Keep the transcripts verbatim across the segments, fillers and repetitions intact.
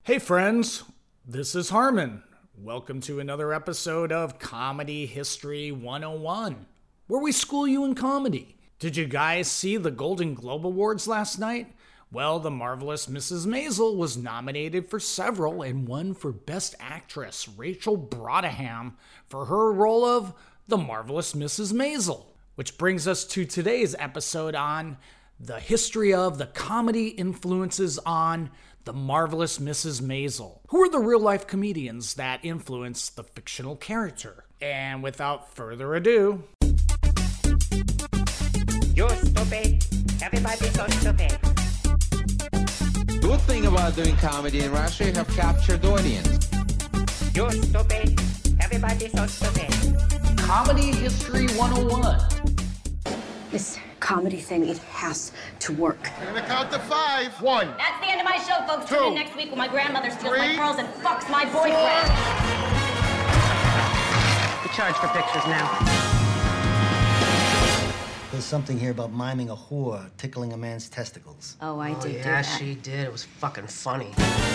Hey friends, this is Harmon. Welcome to another episode of Comedy History one oh one, where we school you in comedy. Did you guys see the Golden Globe Awards last night? Well, the marvelous Missus Maisel was nominated for several and won for Best Actress, Rachel Brosnahan, for her role of the marvelous Missus Maisel. Which brings us to today's episode on the history of the comedy influences on the marvelous Missus Maisel. Who are the real-life comedians that influenced the fictional character? And without further ado... You're stupid. Everybody's so stupid. Good thing about doing comedy in Russia, you have captured audience. You're stupid. Everybody's so stupid. Comedy History one oh one. This comedy thing, it has to work. I'm gonna count to five. One. That's the end of my show, folks. Two. Tune in next week when my grandmother steals my Three. pearls and fucks my boyfriend. We charge for pictures now. There's something here about miming a whore tickling a man's testicles. Oh, I Oh, did do yeah, that. she did. It was fucking funny.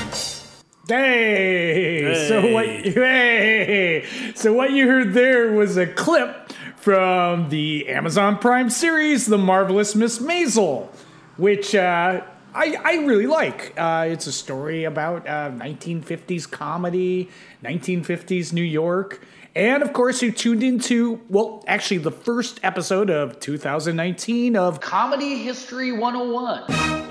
Hey, Hey. so what? Hey, so what you heard there was a clip from the Amazon Prime series, The Marvelous Miss Maisel, which uh, I I really like. Uh, it's a story about uh, nineteen fifties comedy, nineteen fifties New York, and of course, you tuned into well, actually, the first episode of two thousand nineteen of Comedy History one oh one.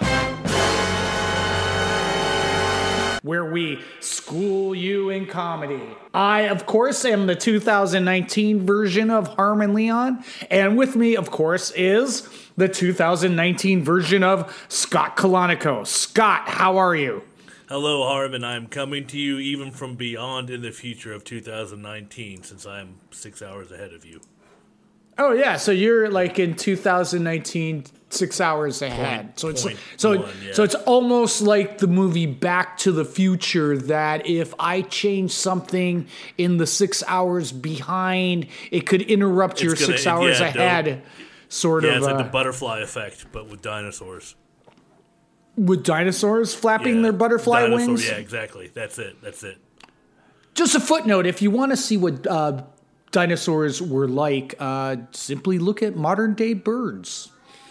Where we school you in comedy. I, of course, am the two thousand nineteen version of Harmon Leon, and with me, of course, is the two thousand nineteen version of Scott Kalanico. Scott, how are you? Hello, Harmon. I'm coming to you even from beyond in the future of two thousand nineteen, since I am six hours ahead of you. Oh yeah, so you're like in two thousand nineteen, six hours ahead. Point, so it's point so one, yeah. so it's almost like the movie Back to the Future. That if I change something in the six hours behind, it could interrupt your gonna- six hours yeah, ahead. don't- Sort Yeah, of it's like uh, the butterfly effect, but with dinosaurs. with dinosaurs flapping Yeah, their butterfly dinosaur- wings. Yeah, exactly. That's it. That's it. Just a footnote: if you want to see what uh, dinosaurs were like, uh, simply look at modern day birds.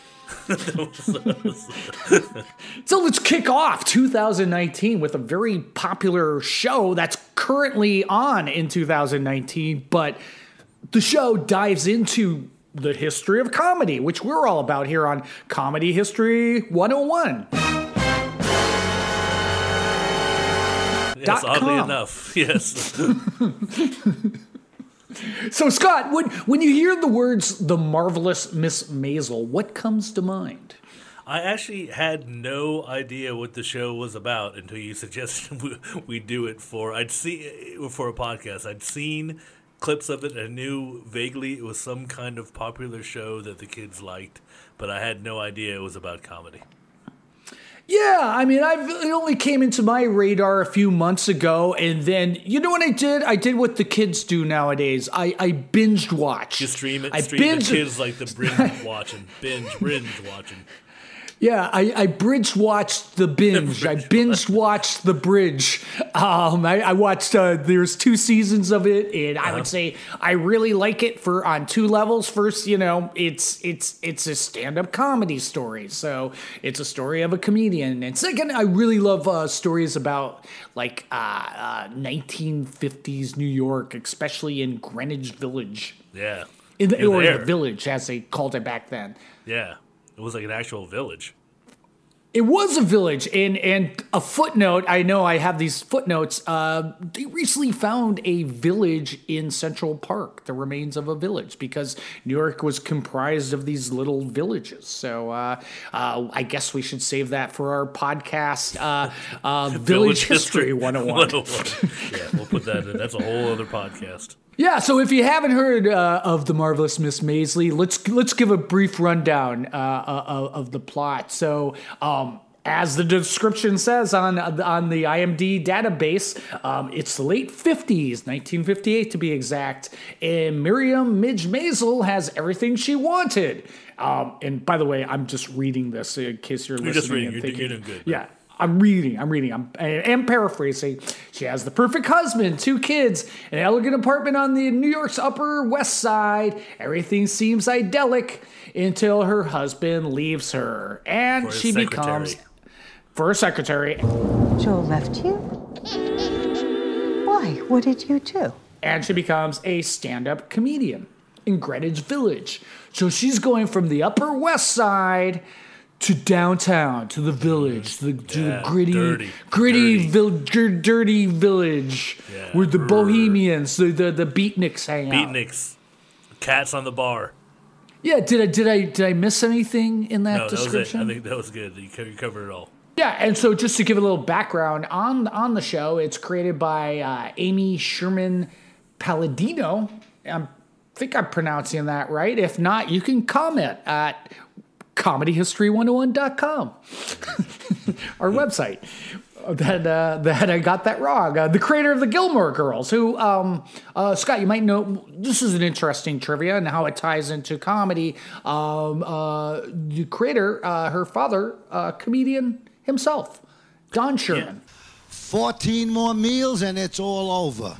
So let's kick off two thousand nineteen with a very popular show that's currently on in two thousand nineteen, but the show dives into the history of comedy, which we're all about here on Comedy History one oh one. Yes, Dot oddly com. enough. Yes. So, Scott, when, when you hear the words The Marvelous Miss Maisel, what comes to mind? I actually had no idea what the show was about until you suggested we, we do it for I'd see for a podcast. I'd seen clips of it. I knew vaguely it was some kind of popular show that the kids liked, but I had no idea it was about comedy. Yeah, I mean, I've, it only came into my radar a few months ago, and then, you know what I did? I did what the kids do nowadays. I, I binged watch. You stream it, I stream binged- the kids like the binge watching, binge, binge watching. Yeah, I, I bridge watched the binge. I binge watched the bridge. Um, I, I watched. Uh, there's two seasons of it, and I would say I really like it for on two levels. First, you know, it's it's it's a stand-up comedy story, so it's a story of a comedian. And second, I really love uh, stories about like uh, uh, nineteen fifties New York, especially in Greenwich Village, Yeah. in the, You're or there. the Village as they called it back then. Yeah. It was like an actual village. It was a village, and and a footnote. I know I have these footnotes. Uh, they recently found a village in Central Park, the remains of a village, because New York was comprised of these little villages. So uh, uh, I guess we should save that for our podcast, uh, uh, Village History one oh one. one oh one. Yeah, we'll put that in. That's a whole other podcast. Yeah, so if you haven't heard uh, of The Marvelous Miss Maisel, let's let's give a brief rundown uh, uh, of the plot. So, um, as the description says on on the I M D B database, um, it's the late fifties, nineteen fifty-eight to be exact, and Miriam Midge Maisel has everything she wanted. Um, and by the way, I'm just reading this in case you're listening You're just reading. and You're, thinking, you're doing good. yeah. I'm reading, I'm reading, I'm, I am paraphrasing. She has the perfect husband, two kids, an elegant apartment on the New York's Upper West Side. Everything seems idyllic until her husband leaves her. And For his she secretary. becomes, for her secretary, Joe left you? Why? What did you do? and she becomes a stand-up comedian in Greenwich Village. So she's going from the Upper West Side to downtown, to the village, to the, to Yeah, the gritty, dirty, gritty, dirty. Vil- dirty village Yeah. where the Brr. bohemians, the the, the beatniks hang out. Beatniks. Cats on the bar. Yeah, did I did I did I miss anything in that No, that was it. description? I think that was good. You co- you covered it all. Yeah, and so just to give a little background on on the show, it's created by uh, Amy Sherman Palladino. I think I'm pronouncing that right. If not, you can comment at comedy history one oh one dot com, our website. That uh, that I got that wrong. Uh, the creator of the Gilmore Girls, who um, uh, Scott, you might know. This is an interesting trivia and how it ties into comedy. Um, uh, the creator, uh, her father, uh, comedian himself, Don Sherman. fourteen more meals and it's all over.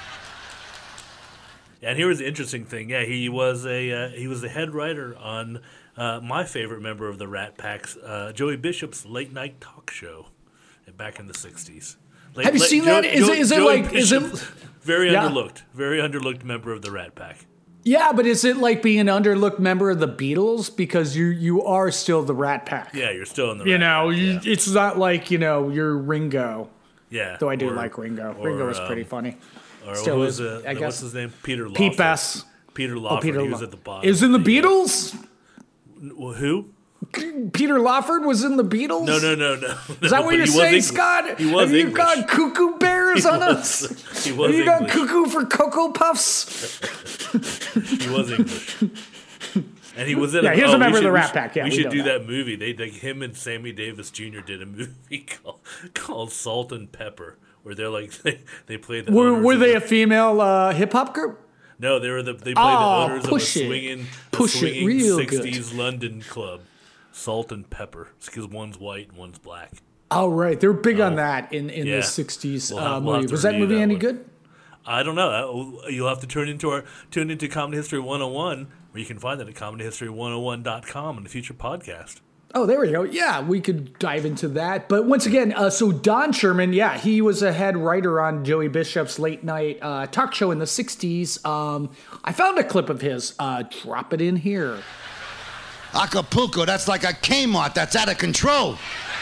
Yeah, and here was the interesting thing. Yeah, he was a uh, he was the head writer on uh, my favorite member of the Rat Pack's, uh, Joey Bishop's late night talk show back in the sixties. Late, Have you late- seen that? Is it- is it Joey like- is it- Bishop, very Yeah. underlooked, very underlooked member of the Rat Pack. Yeah, but is it like being an underlooked member of the Beatles because you you are still the Rat Pack? Yeah, you're still in the. You Rat know, Pack, you, yeah. it's not like you know you're Ringo. Yeah, Though I do or- like Ringo. or, Ringo was um, pretty funny. Or Still who was is, uh, I what's guess. his name? Peter Lawford. Pete Best. Peter Lawford. Oh, Peter he was Law- at the bottom. Is in the of uh, Beatles? well, who? Peter Lawford was in the Beatles? No, no, no, no. Is that what you're saying, Scott? He was Have you English. got cuckoo bears He on was- us? he was Have you got English. cuckoo for Cocoa Puffs? He was English. And he was in. Yeah, a, he was oh, a member we of the should- Rat we Pack, should- yeah, we we should know do that. that movie. They, they, him and Sammy Davis Junior did a movie called, called Salt and Pepper, where they're like they, they play the. Were, owners were of they the- a female uh, hip hop group? No, they were the they played Oh, the owners push of it. a swinging, a Push it swinging real good. sixties London club. Salt and Pepper, because one's white and one's black. Oh, right. They were big on Oh, that in, in yeah. the sixties We'll uh, have- we'll have movie. to Was that review movie that any one. good? I don't know. Uh, You'll have to turn into our tune into Comedy History one oh one, where you can find it at comedy history one oh one dot com in the future podcast. Oh, there we go. Yeah, we could dive into that. But once again, uh, so Don Sherman, yeah, he was a head writer on Joey Bishop's late night uh, talk show in the sixties. Um, I found a clip of his. Uh, drop it in here. Acapulco, that's like a Kmart. That's out of control.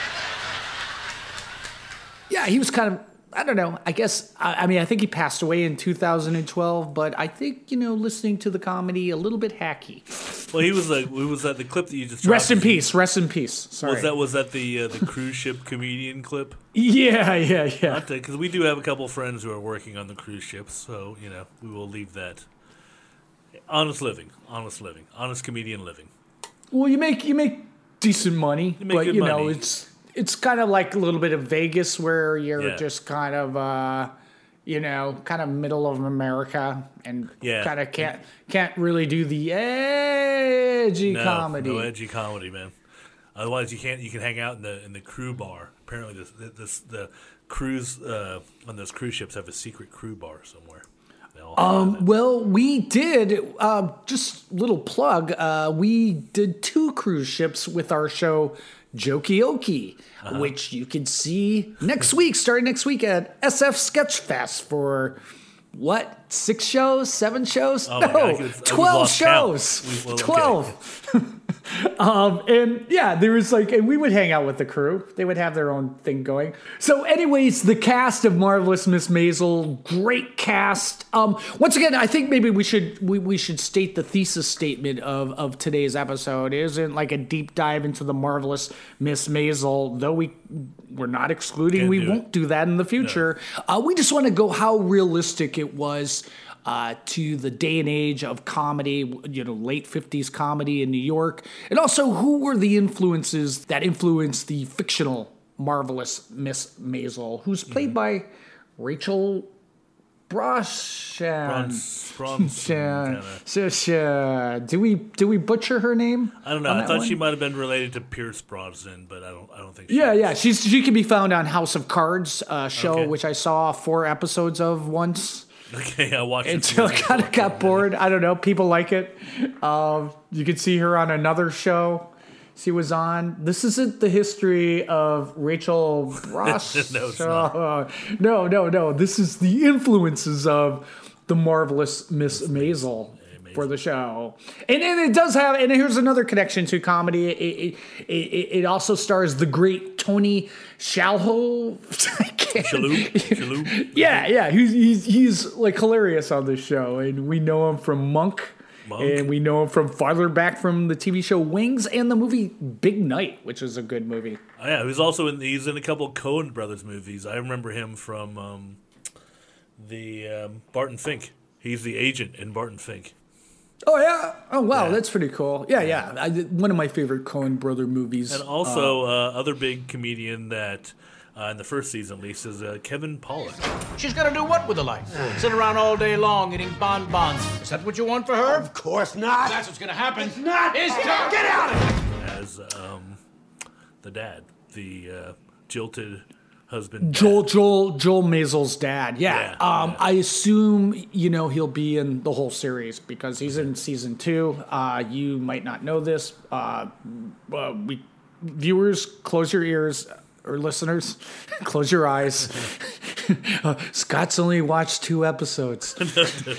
Yeah, he was kind of, I don't know, I guess, I, I mean, I think he passed away in two thousand twelve, but I think, you know, listening to the comedy, a little bit hacky. Well, he was like, he was that the clip that you just Rest dropped? in peace, rest in peace. Sorry. Was that was that the uh, the cruise ship comedian clip? Yeah, yeah, yeah. Because we do have a couple friends who are working on the cruise ships, so you know we will leave that. Honest living, honest living, honest comedian living. Well, you make you make decent money, You make but good you know money. it's it's kind of like a little bit of Vegas where you're Yeah. just kind of uh, you know kind of middle of America and Yeah. kind of can't can't really do the edgy No, comedy. no edgy comedy, man. Otherwise, you can't. You can hang out in the in the crew bar. Apparently, this, this the cruise uh, on those cruise ships have a secret crew bar somewhere. They all have Um, that. well, we did uh, just little plug. Uh, we did two cruise ships with our show Jokioki, Uh-huh. which you can see next week, starting next week at S F Sketchfest for what? Six shows? Seven shows? Oh no, my God, I could- I could twelve lost count. shows. We- well, okay. Twelve. Um, and yeah, there was like, and we would hang out with the crew. They would have their own thing going. So anyways, the cast of Marvelous Miss Maisel, great cast. Um, once again, I think maybe we should, we, we should state the thesis statement of, of today's episode. It isn't like a deep dive into the Marvelous Miss Maisel, though we, we're not excluding, Can't we do it. won't do that in the future. Uh, we just want to go how realistic it was Uh, to the day and age of comedy, you know, late fifties comedy in New York, and also who were the influences that influenced the fictional Marvelous Miss Maisel, who's played by Rachel Brosnan. Bronze, bronze, Shan- Sh- Sh- Do we do we butcher her name? I don't know. on I that thought one? she might have been related to Pierce Brosnan, but I don't. I don't think. She Yeah, is. yeah. She's she can be found on House of Cards uh, show, Okay. which I saw four episodes of once. Okay, I watched it Until I kind of got bored. I don't know. People like it. Um, you could see her on another show she was on. This isn't the history of Rachel Ross. No, it's Uh, no, no, no. This is the influences of the marvelous Miss Maisel for the show. And, and it does have, and here's another connection to comedy. It, it, it, it also stars the great Tony Shalhoub. Shalhoub? Shalhoub? Yeah, yeah. He's, he's, he's like hilarious on this show. And we know him from Monk. Monk. And we know him from farther back from the T V show Wings and the movie Big Night, which is a good movie. Oh, yeah, he's also in. He's in a couple of Coen Brothers movies. I remember him from um, the um, Barton Fink. He's the agent in Barton Fink. Oh, yeah. Oh, wow. Yeah. That's pretty cool. Yeah, yeah. I, one of my favorite Coen Brother movies. And also, uh, other big comedian that, uh, in the first season at least, is uh, Kevin Pollak. She's gonna do what with her life? Sit around all day long eating bonbons. Is that what you want for her? Of course not. That's what's gonna happen. It's not. It's Get time. Get out of here. As um, the dad, the uh, jilted husband. Joel, Joel, Joel Maisel's dad. Yeah. Yeah, um, yeah. I assume, you know, he'll be in the whole series because he's in season two. Uh, you might not know this. Uh, uh, we viewers, close your ears, or listeners, close your eyes. uh, Scott's only watched two episodes. No,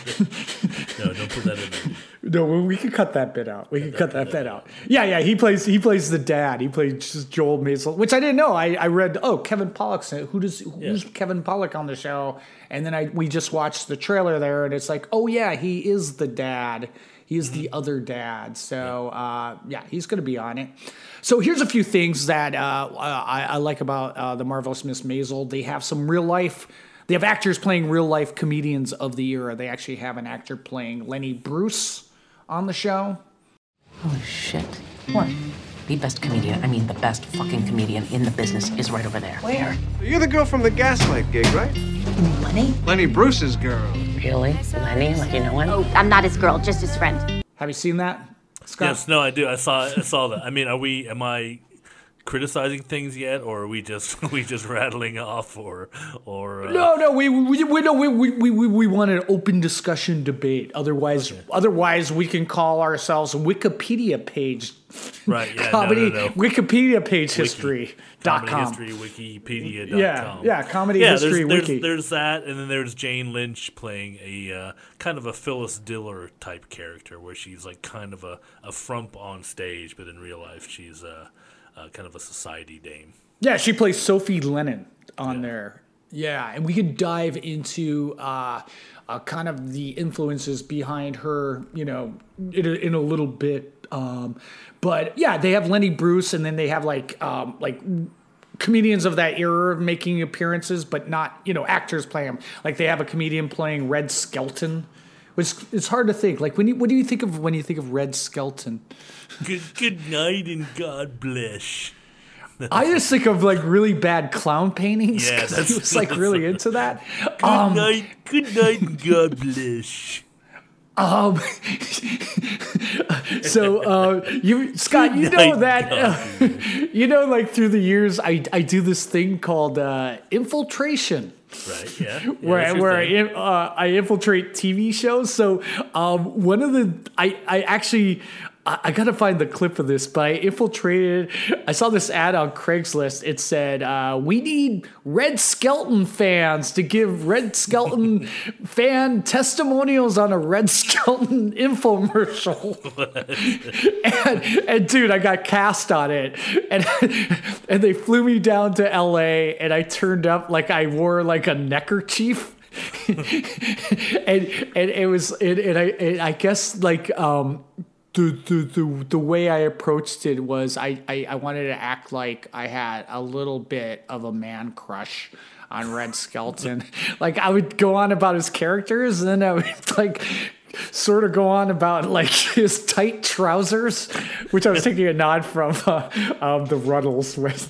don't put that in there. No, we could cut that bit out. We could cut that bit out. Yeah, yeah. He plays. He plays the dad. He plays just Joel Maisel, which I didn't know. I, I read. Oh, Kevin Pollak's in it. Who does? Who's Yeah. Kevin Pollak on the show? And then I we just watched the trailer there, and it's like, oh yeah, he is the dad. He is the other dad. So uh, yeah, he's going to be on it. So here's a few things that uh, I, I like about uh, the Marvelous Miss Maisel. They have some real life. They have actors playing real life comedians of the era. They actually have an actor playing Lenny Bruce on the show. Holy shit. What? The best comedian, I mean the best fucking comedian in the business is right over there. Where? You're the girl from the Gaslight gig, right? Lenny? Lenny Bruce's girl. Really? Lenny? Like you know him? Oh, I'm not his girl, just his friend. Have you seen that, Scott? Yes, no, I do. I saw. I saw that. I mean, are we? Am I criticizing things yet, or are we just we just rattling off, or or? Uh, No, no, we we we no, we we we we, we want an open discussion debate. Otherwise, okay. otherwise we can call ourselves Wikipedia page. Right. Yeah. Comedy no, no, no. Wikipedia page Wiki. history. Dot com. Comedy history, Wikipedia dot com. Yeah, yeah, comedy yeah, history there's, wiki. There's, there's that, and then there's Jane Lynch playing a uh, kind of a Phyllis Diller type character, where she's like kind of a, a frump on stage, but in real life she's a, a kind of a society dame. Yeah, she plays Sophie Lennon on yeah. there. Yeah, and we could dive into uh, uh, kind of the influences behind her, you know, in a, in a little bit. Um, but yeah, they have Lenny Bruce, and then they have like um, like comedians of that era making appearances, but not, you know, actors play them. Like they have a comedian playing Red Skelton, which it's hard to think. Like when you, what do you think of when you think of Red Skelton? Good, good night and God bless. I just think of like really bad clown paintings. Yeah, because he was like really into that. Good um, night, good night and God bless. Um, so, uh, you, Scott, you know that, uh, you know, like through the years, I, I do this thing called, uh, infiltration. Right. Yeah. yeah where where I, uh, I infiltrate T V shows. So, um, one of the, I, I actually, I, I gotta find the clip of this, but I infiltrated, I saw this ad on Craigslist. It said, uh, we need Red Skelton fans to give Red Skelton fan testimonials on a Red Skelton infomercial. and, and dude, I got cast on it. And, and they flew me down to L A, and I turned up like I wore like a neckerchief. and and it was, and, and I and I guess like, um, The, the the the way I approached it was I, I, I wanted to act like I had a little bit of a man crush on Red Skelton. Like I would go on about his characters, and then I would like sort of go on about like his tight trousers, which I was taking a nod from uh, um, the Ruddles with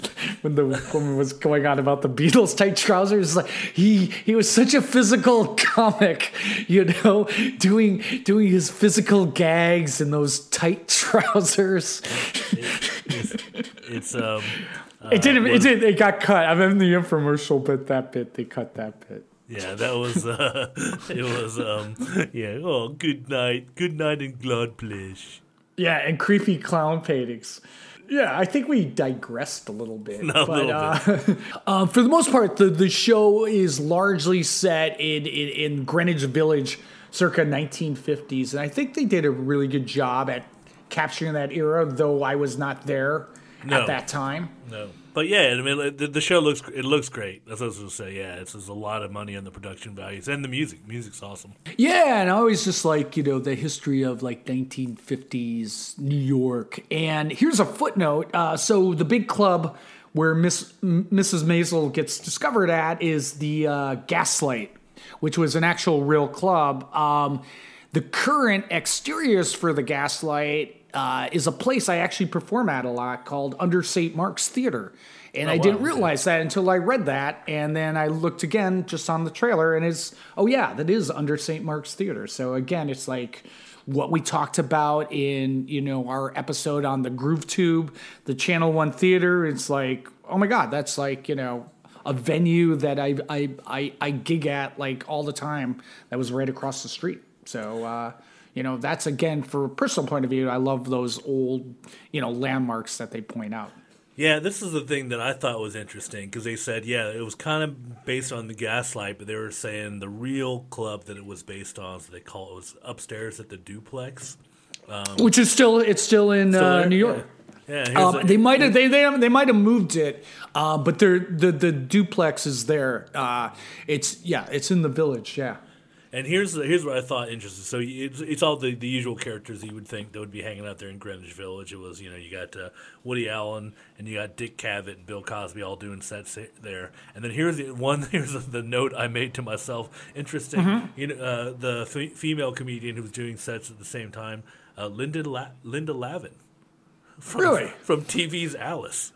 when the woman was going on about the Beatles tight trousers. Like he he was such a physical comic, you know, doing doing his physical gags in those tight trousers. It, it's, it's um. Uh, it didn't. was, it did. It got cut. I'm in the infomercial, but that bit they cut that bit. Yeah, that was. Uh, it was. Um. Yeah. Oh, good night. Good night and God bless. Yeah, and creepy clown paintings. Yeah, I think we digressed a little bit. No, but, a little uh, bit. um, for the most part, the, the show is largely set in, in, in Greenwich Village circa nineteen fifties. And I think they did a really good job at capturing that era, though I was not there no. at that time. No. But yeah, I mean, the, the show looks it looks great. That's what I was going to say. Yeah, it's, there's a lot of money on the production values and the music. Music's awesome. Yeah, and I always just like, you know, the history of like nineteen fifties New York. And here's a footnote. Uh, so the big club where Miss M- Missus Maisel gets discovered at is the uh, Gaslight, which was an actual real club. Um, the current exteriors for the Gaslight Uh, is a place I actually perform at a lot called Under Saint Mark's Theater. And oh, I wow. didn't realize that until I read that. And then I looked again just on the trailer and it's, oh yeah, that is Under Saint Mark's Theater. So again, it's like what we talked about in, you know, our episode on the Groove Tube, the Channel One Theater. It's like, oh my God, that's like, you know, a venue that I, I, I, I gig at like all the time that was right across the street. So, uh, you know, that's, again, for a personal point of view, I love those old, you know, landmarks that they point out. Yeah, this is the thing that I thought was interesting because they said, yeah, it was kind of based on the Gaslight, but they were saying the real club that it was based on, so they call it, was upstairs at the Duplex. Um, Which is still, it's still in still uh, New York. Yeah, yeah um, a, they might have they they, they might have moved it, uh, but they're, the the Duplex is there. Uh, it's yeah, it's in the Village. Yeah. And here's here's what I thought interesting. So it's, it's all the, the usual characters that you would think that would be hanging out there in Greenwich Village. It was, you know, you got uh, Woody Allen and you got Dick Cavett and Bill Cosby all doing sets there. And then here's the one. Here's the note I made to myself. Interesting. Mm-hmm. You know, uh, the f- female comedian who was doing sets at the same time, uh, Linda La- Linda Lavin. From, really? From T V's Alice.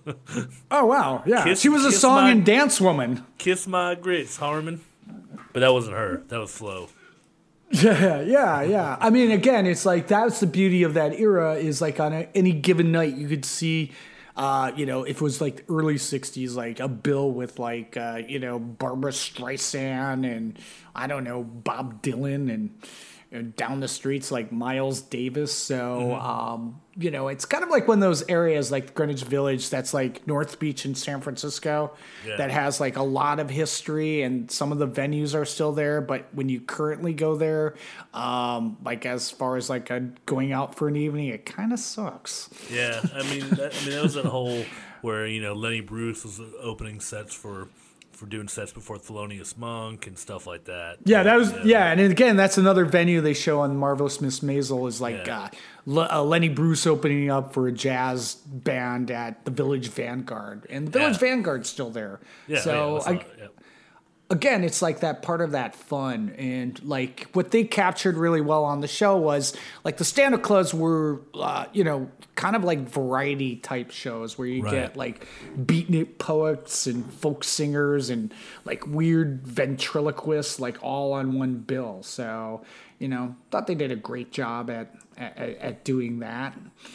Oh wow! Yeah, Kiss, she was a song my, and dance woman. Kiss my grits, Harmon. But that wasn't her. That was Flo. Yeah, yeah, yeah. I mean, again, it's like that's the beauty of that era is like on a, any given night you could see, uh, you know, if it was like the early sixties, like a bill with like, uh, you know, Barbra Streisand and I don't know, Bob Dylan and you know, down the streets like Miles Davis. So, mm-hmm. um, you know, it's kind of like one of those areas like Greenwich Village that's like North Beach in San Francisco yeah. that has like a lot of history and some of the venues are still there. But when you currently go there, um, like as far as like a, going out for an evening, it kind of sucks. Yeah, I mean, that, I mean that was that whole where, you know, Lenny Bruce was opening sets for for doing sets before Thelonious Monk and stuff like that. Yeah, that was, yeah. yeah. And again, that's another venue they show on Marvelous Miss Maisel is like yeah. uh, Le- uh, Lenny Bruce opening up for a jazz band at the Village Vanguard. And the Village yeah. Vanguard's still there. Yeah, so, yeah, I, yeah. again, it's like that part of that fun. And like what they captured really well on the show was like the stand-up clubs were, uh, you know, kind of like variety type shows where you right. get like beatnik poets and folk singers and like weird ventriloquists like all on one bill. So, you know, thought they did a great job at at, at doing that.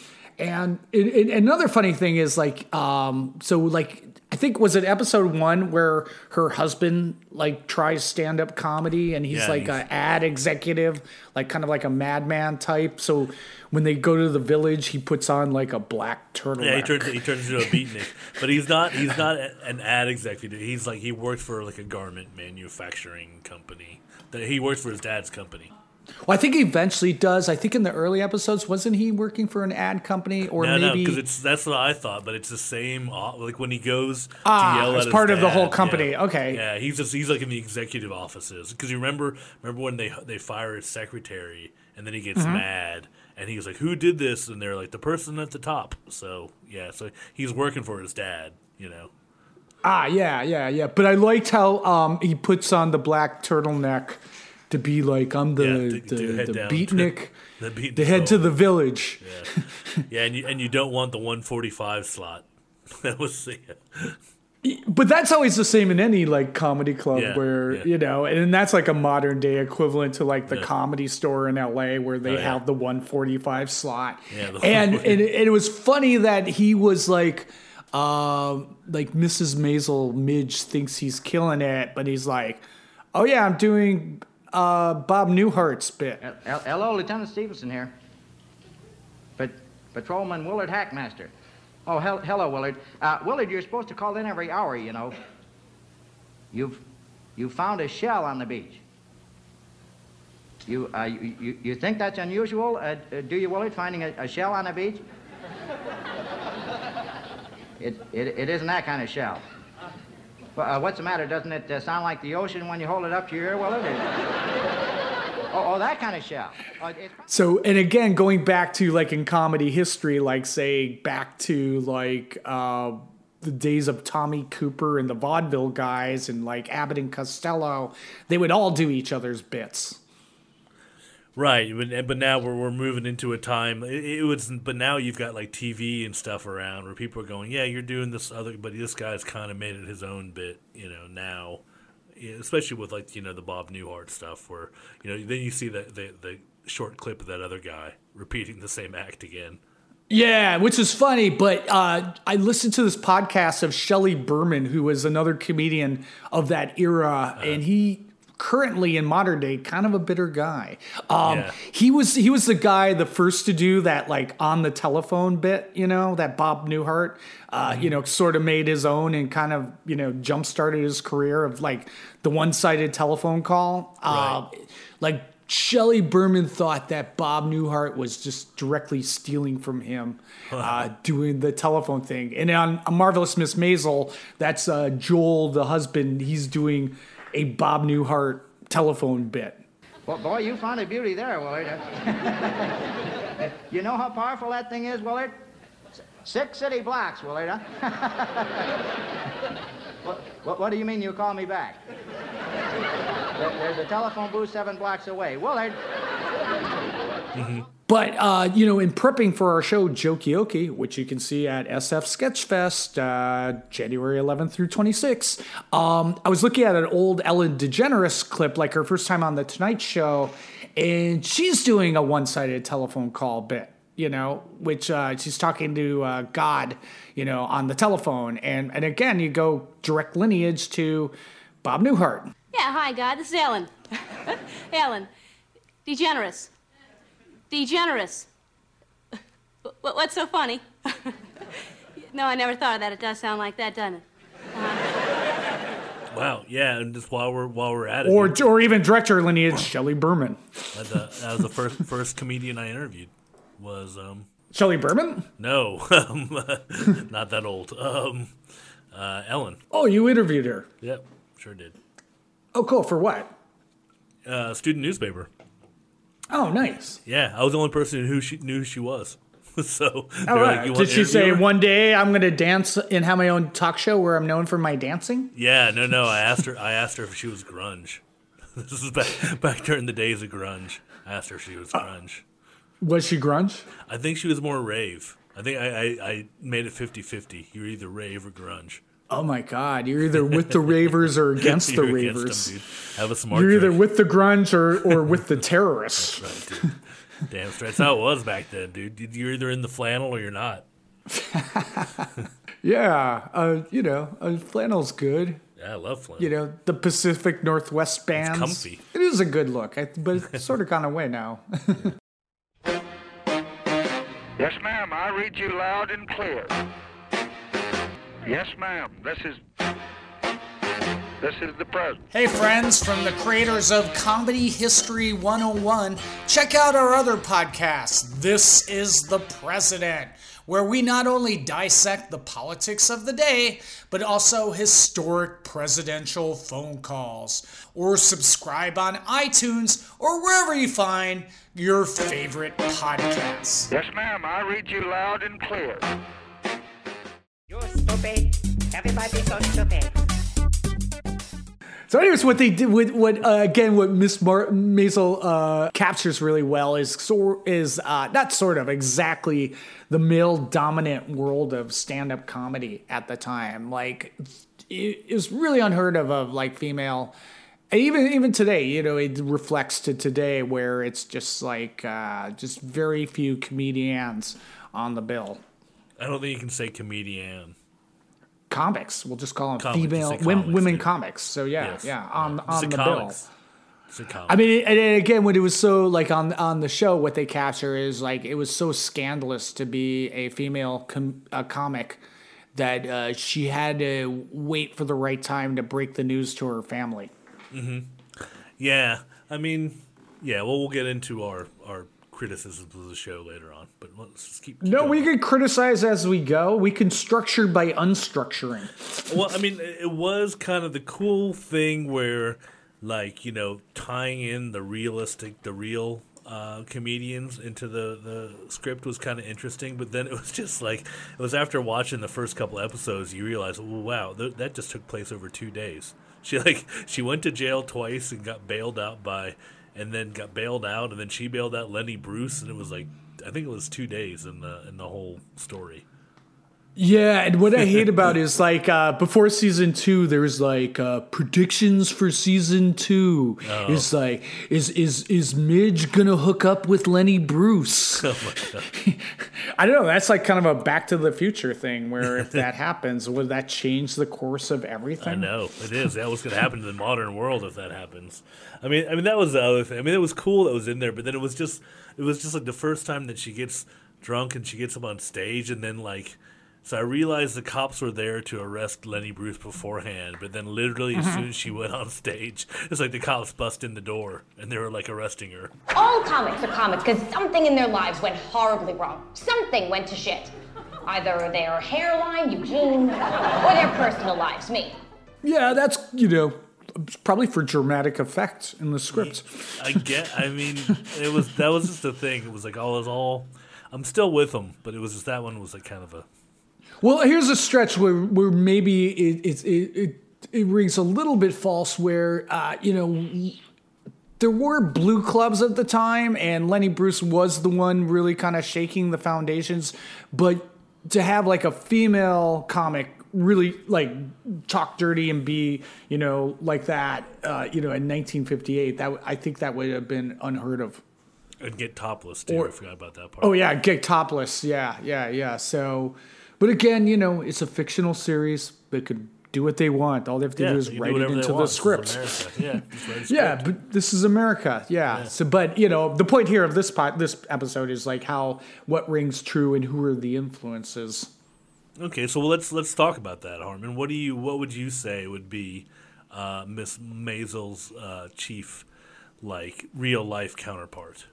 And it, it, another funny thing is like, um, so like, I think was it episode one where her husband like tries stand up comedy and he's yeah, like an ad executive, like kind of like a madman type. So when they go to the Village, he puts on like a black turtleneck. Yeah, he turns he turns into a beatnik, but he's not he's not an ad executive. He's like he works for like a garment manufacturing company. He works for his dad's company. Well, I think he eventually does. I think in the early episodes, wasn't he working for an ad company or no, maybe? No, because it's that's what I thought. But it's the same. Like when he goes ah, to yell it's at part his of the dad, whole company. Yeah, okay. Yeah, he's just he's like in the executive offices. Because you remember remember when they they fire his secretary and then he gets mm-hmm. mad and he's like, "Who did this?" And they're like, "The person at the top." So yeah, so he's working for his dad. You know. Ah, yeah, yeah, yeah. But I liked how um, he puts on the black turtleneck. To be like, I'm the yeah, to, the, to the to, beatnik, the, beat the head to the Village. Yeah, yeah and, you, and you don't want the one forty-five slot. That was yeah. But that's always the same in any like comedy club Yeah, where, yeah. you know, and that's like a modern day equivalent to like the Yeah. Comedy Store in L A where they Oh, yeah. have the one forty-five slot. Yeah, the and, one forty-five. and it, it was funny that he was like, um, like Missus Maisel Midge thinks he's killing it, but he's like, oh yeah, I'm doing uh, Bob Newhart's bit. Hel- Hello, Lieutenant Stevenson here. Pat- Patrolman Willard Hackmaster. Oh, hel- hello, Willard. Uh, Willard, you're supposed to call in every hour, you know. You've you found a shell on the beach. You uh, you, you, you think that's unusual? Uh, uh, do you, Willard, finding a, a shell on the beach? It, it, it isn't that kind of shell. Well, uh, what's the matter? Doesn't it uh, sound like the ocean when you hold it up to your ear, Willard? oh, oh, that kind of shell. Uh, it's... So, and again, going back to like in comedy history, like say back to like uh, the days of Tommy Cooper and the vaudeville guys and like Abbott and Costello, they would all do each other's bits. Right, but but now we're we're moving into a time. It, it was, but now you've got like T V and stuff around where people are going, yeah, you're doing this other, but this guy's kind of made it his own bit, you know. Now, yeah, especially with like you know the Bob Newhart stuff, where you know then you see the the, the short clip of that other guy repeating the same act again. Yeah, which is funny, but uh, I listened to this podcast of Shelley Berman, who was another comedian of that era, uh, and he. Currently in modern day, kind of a bitter guy. Um, Yeah. He was he was the guy, the first to do that like on the telephone bit, you know, that Bob Newhart, uh, you know, sort of made his own and kind of you know jump started his career of like the one sided telephone call. Uh, like Shelley Berman thought that Bob Newhart was just directly stealing from him, uh, doing the telephone thing. And on A Marvelous Miss Maisel, that's uh, Joel, the husband. He's doing a Bob Newhart telephone bit. Well, boy, you found a beauty there, Willard. You know how powerful that thing is, Willard? S- Six city blocks, Willard, huh? what, what, what do you mean you call me back? There, there's a telephone booth seven blocks away. Willard. Mm-hmm. But, uh, you know, in prepping for our show, Jokioki, which you can see at S F Sketchfest, uh, January eleventh through twenty-sixth, um, I was looking at an old Ellen DeGeneres clip, like her first time on The Tonight Show, and she's doing a one-sided telephone call bit, you know, which uh, she's talking to uh, God, you know, on the telephone. And, and again, you go direct lineage to Bob Newhart. Yeah, hi, God. This is Ellen. Ellen. DeGeneres. DeGeneres. What's so funny? No, I never thought of that. It does sound like that, doesn't it? Uh-huh. Wow, yeah, and just while we're while we're at it, Or, or even director lineage, Shelley Berman. that, uh, that was the first first comedian I interviewed. Was um Shelley Berman? no, um, not that old. Um, uh, Ellen. Oh, you interviewed her. Yep, sure did. Oh, cool. For what? Uh, student newspaper. Oh, nice. Yeah, I was the only person who she knew who she was. So, All right. like, you Did want she to say interview her? one day I'm going to dance and have my own talk show where I'm known for my dancing? Yeah, no, no. I asked her. I asked her if she was grunge. This is back back during the days of grunge. I asked her if she was grunge. Uh, was she grunge? I think she was more rave. I think I, I, I made it fifty-fifty. You're either rave or grunge. Oh my God! You're either with the ravers or against the You're ravers. against them, dude. Have a smart. You're either drink. with the grunge or, or with the terrorists. That's right, dude. Damn straight. That's how it was back then, dude. You're either in the flannel or you're not. Yeah, uh, you know, uh, flannel's good. Yeah, I love flannel. You know, the Pacific Northwest bands. comfy. It is a good look, I, but it's sort of gone away now. Yes, ma'am. I read you loud and clear. Yes, ma'am. This is this is the president. Hey friends, from the creators of Comedy History one oh one, check out our other podcast, This is the President, where we not only dissect the politics of the day, but also historic presidential phone calls. Or subscribe on iTunes or wherever you find your favorite podcasts. Yes, ma'am. I read you loud and clear. You're stupid. Everybody so stupid. So, anyways, what they did, what, what uh, again, what Miss Mar- Maisel uh, captures really well is so is uh, not sort of exactly the male dominant world of stand up comedy at the time. Like, it, it was really unheard of of like female. And even even today, you know, it reflects to today where it's just like uh, just very few comedians on the bill. I don't think you can say comedian. Comics, we'll just call them Comics, female comics, women, women dude. comics. So yeah, Yes. yeah, on Just on say the comics. bill. Just say comics. I mean, and and again, when it was so like on on the show, what they capture is like it was so scandalous to be a female com- a comic that uh, she had to wait for the right time to break the news to her family. hmm Yeah, I mean, yeah. Well, we'll get into our our criticisms of the show later on, but let's just keep. keep No, going. we can criticize as we go. We can structure by unstructuring. Well, I mean, it was kind of the cool thing where, like, you know, tying in the realistic, the real uh, comedians into the, the script was kind of interesting. But then it was just like, it was after watching the first couple episodes, you realize, well, wow, th- that just took place over two days. She like she went to jail twice and got bailed out by, and then got bailed out, and then she bailed out Lenny Bruce, and it was like, I think it was two days in the in the whole story. Yeah, and what I hate about is like uh, before season two, there's like uh, predictions for season two. Oh. It's like is is is Midge gonna hook up with Lenny Bruce? Oh my God. I don't know. That's like kind of a Back to the Future thing, where if that happens, would that change the course of everything? I know it is. That was going to happen to the modern world if that happens. I mean, I mean that was the other thing. I mean, it was cool that was in there, but then it was just, it was just like the first time that she gets drunk and she gets up on stage, and then like, so I realized the cops were there to arrest Lenny Bruce beforehand, but then literally as Mhm. soon as she went on stage, it's like the cops bust in the door and they were like arresting her. All comics are comics because something in their lives went horribly wrong. Something went to shit. Either their hairline, Eugene, or their personal lives, me. Yeah, that's you know probably for dramatic effect in the script. I get. I mean, it was that was just the thing. It was like all is all. I'm still with them, but it was just that one was like kind of a. Well, here's a stretch where, where maybe it, it, it, it, it rings a little bit false where, uh, you know, there were blue clubs at the time and Lenny Bruce was the one really kind of shaking the foundations. But to have like a female comic really like talk dirty and be, you know, like that, uh, you know, in nineteen fifty-eight, that I think that would have been unheard of. And get topless, too. Or- I forgot about that part. Oh, yeah, get topless. Yeah, yeah, yeah. So... But again, you know, it's a fictional series. They could do what they want. All they have to Yeah, do is they can do write it whatever they into the want. This is script. America. Yeah, just write a Yeah, script. but this is America. Yeah. Yeah. So, but you know, the point here of this pot, this episode is like how what rings true and who are the influences. Okay, so let's let's talk about that, Harmon. What do you what would you say would be uh, Miss Maisel's uh, chief, like real life counterpart?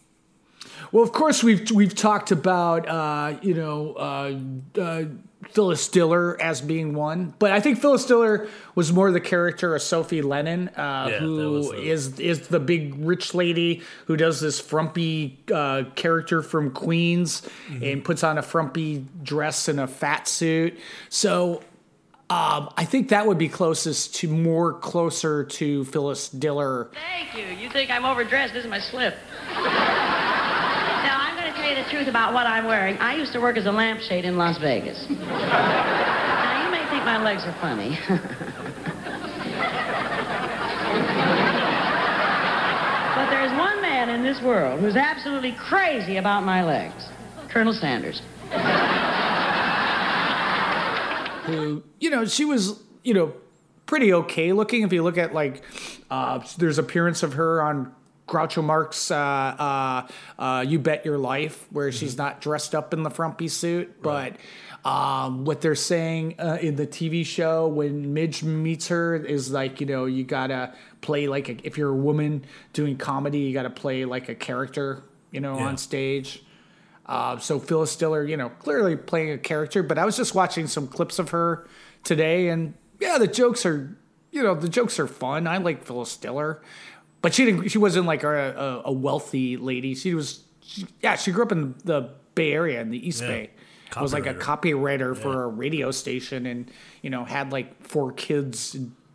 Well, of course, we've we've talked about uh, you know uh, uh, Phyllis Diller as being one, but I think Phyllis Diller was more the character of Sophie Lennon, uh, Yeah, that who was a- is is the big rich lady who does this frumpy uh, character from Queens and puts on a frumpy dress and a fat suit. So. Um, I think that would be closest to more closer to Phyllis Diller. Thank you. You think I'm overdressed? This is my slip. Now, I'm going to tell you the truth about what I'm wearing. I used to work as a lampshade in Las Vegas. Now, you may think my legs are funny. But there's one man in this world who's absolutely crazy about my legs. Colonel Sanders. Who, you know, she was, you know, pretty okay looking. If you look at like, uh, there's appearance of her on Groucho Marx, uh, uh, uh, You Bet Your Life, where she's not dressed up in the frumpy suit. But um, what they're saying uh, in the T V show when Midge meets her is like, you know, you gotta play like, a, if you're a woman doing comedy, you gotta play like a character, you know, Yeah. on stage. Uh, so Phyllis Diller, you know, clearly playing a character, but I was just watching some clips of her today, and yeah, the jokes are, you know, the jokes are fun. I like Phyllis Diller, but she didn't. She wasn't like a, a, a wealthy lady. She was, she, yeah, she grew up in the Bay Area in the East Yeah. Bay. Was like a copywriter for Yeah. a radio station, and you know had like four kids, and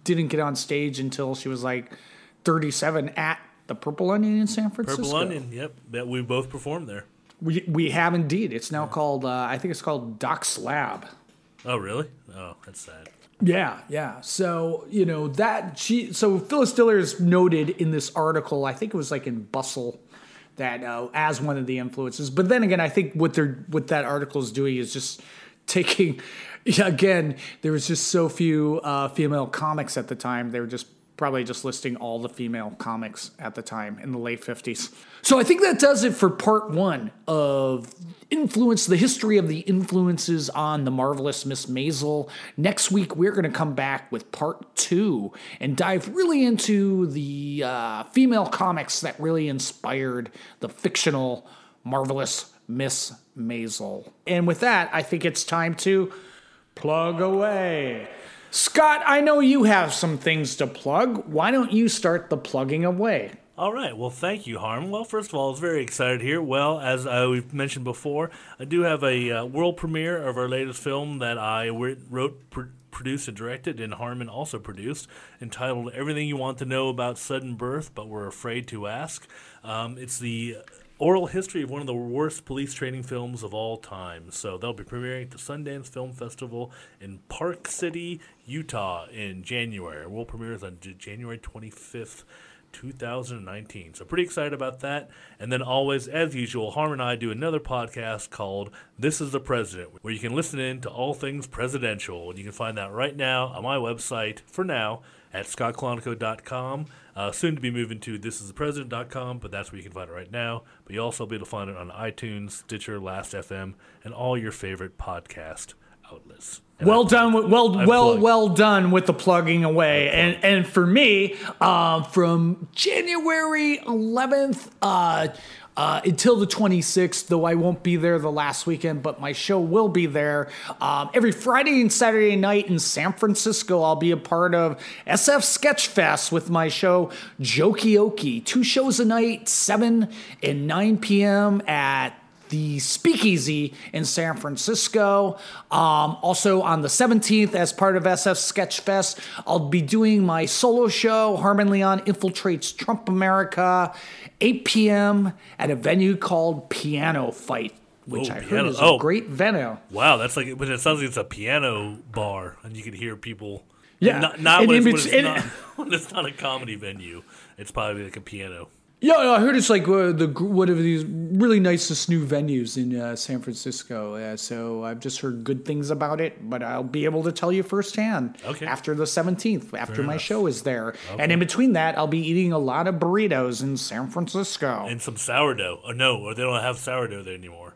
didn't get on stage until she was like thirty-seven at the Purple Onion in San Francisco. Purple Onion, yep. That we both performed there. We we have indeed. It's now called, uh, I think it's called Doc's Lab. Oh, really? Oh, that's sad. Yeah, yeah. So, you know, that she, so Phyllis Diller is noted in this article, I think it was like in Bustle, that uh, as one of the influences. But then again, I think what they're, what that article is doing is just taking, yeah, again, there was just so few uh, female comics at the time. They were just probably just listing all the female comics at the time in the late fifties. So I think that does it for part one of influence, the history of the influences on the marvelous Miss Maisel. Next week, we're going to come back with part two and dive really into the uh, female comics that really inspired the fictional marvelous Miss Maisel. And with that, I think it's time to plug away. Scott, I know you have some things to plug. Why don't you start the plugging away? All right. Well, thank you, Harm. Well, first of all, I was very excited here. Well, as uh, we've mentioned before, I do have a uh, world premiere of our latest film that I wrote, pr- produced, and directed, and Harmon also produced, entitled Everything You Want to Know About Sudden Birth, But We're Afraid to Ask. Um, it's the oral history of one of the worst police training films of all time. So they'll be premiering at the Sundance Film Festival in Park City, Utah in January. World premiere is on January twenty-fifth, two thousand nineteen. So pretty excited about that. And then always, as usual, Harm and I do another podcast called This is the President, where you can listen in to all things presidential. And you can find that right now on my website, for now, at scott clonico dot com. Uh, soon to be moving to this is the president dot com, but that's where you can find it right now. But you'll also be able to find it on iTunes, Stitcher, Last F M, and all your favorite podcast outlets. And well done, with, well, I've well, plugged. well done with the plugging away. And and for me, uh, from January eleventh uh, uh, until the twenty-sixth, though I won't be there the last weekend, but my show will be there. Um, every Friday and Saturday night in San Francisco, I'll be a part of S F Sketchfest with my show Jokey-Okey. Two shows a night, seven and nine p.m. at the Speakeasy in San Francisco. Um, also on the seventeenth, as part of S F Sketchfest, I'll be doing my solo show, Harmon Leon Infiltrates Trump America, eight p.m. at a venue called Piano Fight, which Oh, I heard piano. is Oh. a great venue. Wow, that's like, but it sounds like it's a piano bar, and you can hear people. Yeah, Not, not and when, in it's, when, bet- it's and- not, when it's not a comedy venue. It's probably like a piano. Yeah, I heard it's like uh, the one of these really nicest new venues in uh, San Francisco. Uh, so I've just heard good things about it, but I'll be able to tell you firsthand Okay. after the seventeenth, after Fair my enough. show is there. Okay. And in between that, I'll be eating a lot of burritos in San Francisco. And some sourdough. Oh, no, or they don't have sourdough there anymore.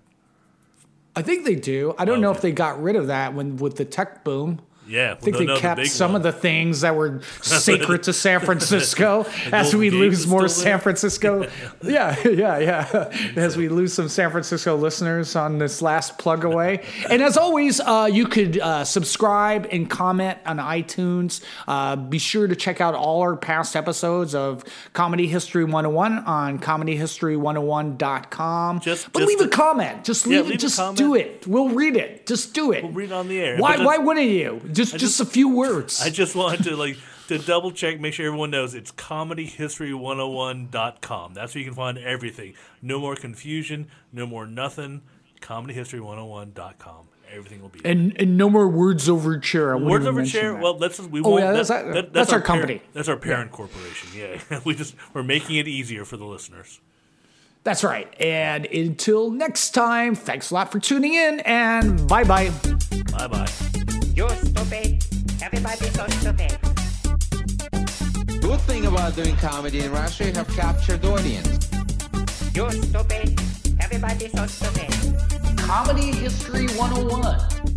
I think they do. I don't know if they got rid of that when with the tech boom. Yeah. I think well, they no, the kept big some one. of the things that were sacred to San Francisco The as Golden we Gate lose is more still San there? Francisco. yeah, yeah, yeah. As we lose some San Francisco listeners on this last plug away. And as always, uh, you could uh, subscribe and comment on iTunes. Uh, be sure to check out all our past episodes of Comedy History one oh one on comedy history one oh one dot com. Just, but just leave to- a comment. Just Yeah, leave, leave it. a Just comment. do it. We'll read it. Just do it. We'll read it on the air. Why? But Why that's- wouldn't you? Just, I just just- a few words. I just wanted to like to double check, make sure everyone knows it's comedy history one oh one dot com. That's where you can find everything. No more confusion, no more nothing. comedy history one oh one dot com. Everything will be there. And and no more words over chair. I Words wouldn't over mention chair. that. Well, that's we Oh, won't. yeah, that- that's- that- that's that's our par- company. That's our parent corporation. Yeah, we just we're making it easier for the listeners. That's right. And until next time, thanks a lot for tuning in, and bye bye. Bye bye. You're stupid. Everybody's so stupid. Good thing about doing comedy in Russia, you have captured audience. You're stupid. Everybody's so stupid. Comedy History one oh one.